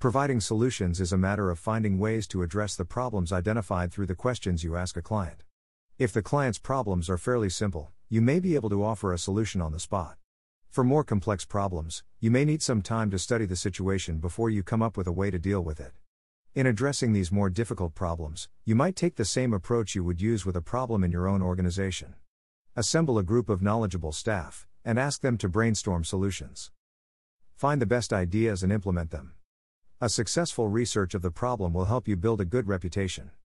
Providing solutions is a matter of finding ways to address the problems identified through the questions you ask a client. If the client's problems are fairly simple, you may be able to offer a solution on the spot. For more complex problems, you may need some time to study the situation before you come up with a way to deal with it. In addressing these more difficult problems, you might take the same approach you would use with a problem in your own organization. Assemble a group of knowledgeable staff, and ask them to brainstorm solutions. Find the best ideas and implement them. A successful research of the problem will help you build a good reputation.